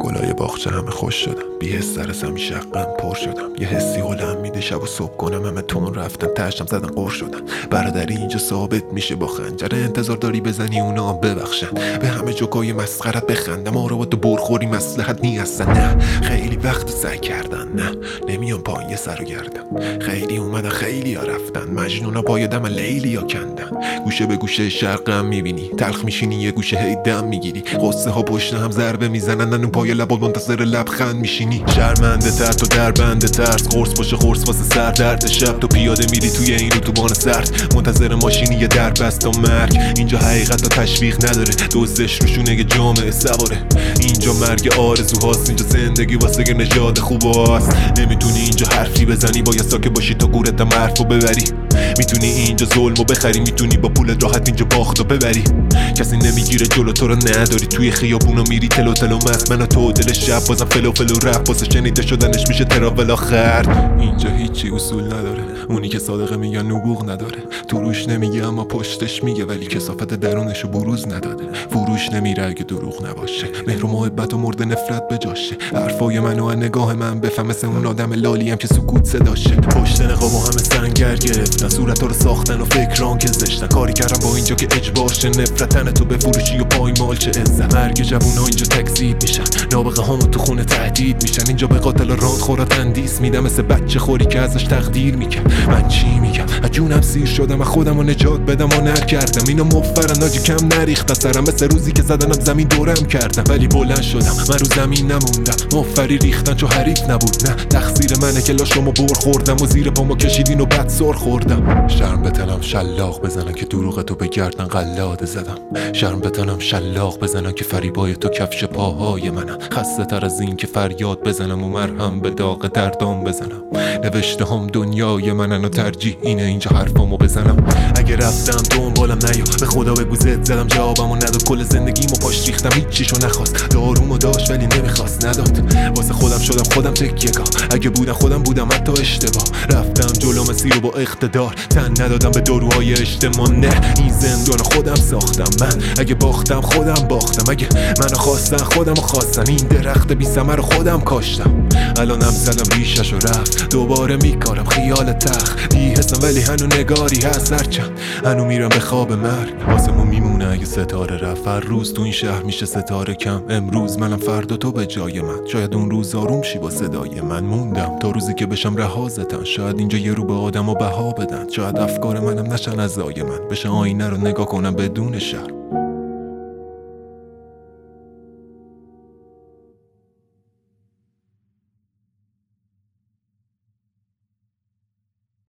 گلای باغچه همه خوش شدم، بی حس سر زمین شقم پر شدم. یه حسی حالم میده شب و صبح کنم همه تون رفتن تشتم زدن قر شدن. برادری اینجا ثابت میشه با خنجر، انتظار داری بزنی اونا ببخشن، به همه جوکای مسخرت بخندم. ما رو با تو برخوری مصلحت نیستن. نه خیلی وقت سعی کردن، نه نمیام پایین یه سر و گردن. خیلی اومدن خیلی ها رفتن، مجنونا پای دم لیلی ها کندن. گوشه به گوشه شرقم میبینی، تلخ میشینی یه گوشه هی دم میگیری. قصه ها پشت هم ضربه میزنن، اون پای لبا منتظر لبخند میشینی. شرمنده تر تو در بنده ترس، قرص باشه قرص واسه سر درد شب. تو پیاده میری توی این اتوبان سرد، منتظر ماشینی یه در بست تا مرگ. اینجا حقیقت تا تشویق نداره، دزدش روشونه جامعه سواره. اینجا مرگ آرزوهاست، اینجا زندگی واسه نژاد خوباست. نمیتونی اینجا حرفی بزنی، باید ساکت باشی تا گورت حرفو ببری. میتونی اینجا ظلمو بخری، میتونی با پول راحت اینجا باختو ببری. کسی نمیگیره جلو تو رو نداری، توی خیابونو میری تلو تلو مست. من و تو دل شب بازم فلو فلو رپ، واسه شنیده شدنش میشه تراول آخر. اینجا هیچی اصول نداره، اونی که صادقه میگه نبوغ نداره. تو روش نمیگه اما پشتش میگه، ولی کثافت درونشو بروز نداده. فروش نمیره اگه دروغ نباشه، مهر و محبت و مرد نفرت بجاشه. حرفای منو از نگاه من بفهم، مثل اون آدم لالیم که سکوت صداشه. پشت نقابو همه سنگر گرفتن، صورت رو ساختن و فکران که زشتن. کاری کردم با اینجا که اجبارشه، نفرتن تو بفروشی و پایمال چه عزت. مرگ جوونا اینجا تکذیب میشن، نابغه هامو تو خونه تهدید میشن. اینجا به قاتل راند خورا تندیس میدم، مثل بچه خوری که ازش تقدیر میکرد. من چی میگم؟ از جونم سیر شدم، از خودم رو نجات بدم و نکردم. اینو مفرن آجی کم نریختن سرم، مثل روزی که زدنم زمین دورم کردم. ولی بلند شدم من رو زمین نموندم، مفری ریختن چو حریف نبود. نه تقصیر منه که لاشمو بر خوردم و زیر پامو کشیدین و بعد سر خوردم. شرم بتنم شلاق بزنن که دروغ تو بگردن قلاده زدم. شرم بتنم شلاق بزنن که فریبای تو کفش پاهای منن. خسته تر از این که فریاد بزنم و مرهم به داغ دردام بزنم. نوشته هم دنیای منن و ترجیح اینه اینجا حرفامو بزنم. اگه رفتم دنبالم نیا، به خدا بگو زد زدم جوابمو نداد. کل زندگیمو پاش ریختم هیچیشو نخواست، دارومو داشت ولی نمیخواست نداد. واسه خودم شدم خودم تکیه‌گاه، اگه بودم خودم بودم حتی اشتباه. رفتم جلو مسیر رو با اقتدار، تن ندادم به داروهای اجتماع. نه این زندان خودم ساختم من، اگه باختم خودم باختم. اگه منو خواستن خودمو خواستن، این درخت بی ثمر خودم کاشتم. الانم زدم ریشش و رفت، دوباره میکارم خیال تخ. بی حسم ولی هنو نگاری هست، هرچند هنو میرم به خواب مرگ. واسمون میمونه اگه ستاره رفت. هر روز تو این شهر میشه ستاره کم. امروز منم فردا تو به جای من، شاید اون روز آروم شی با صدای من. موندم تا روزی که بشم رهازتن، شاید اینجا یه رو به آدم و بها بدن. شاید افکار منم نشن از زای من، بشه آینه رو نگاه کنم بدون شرم.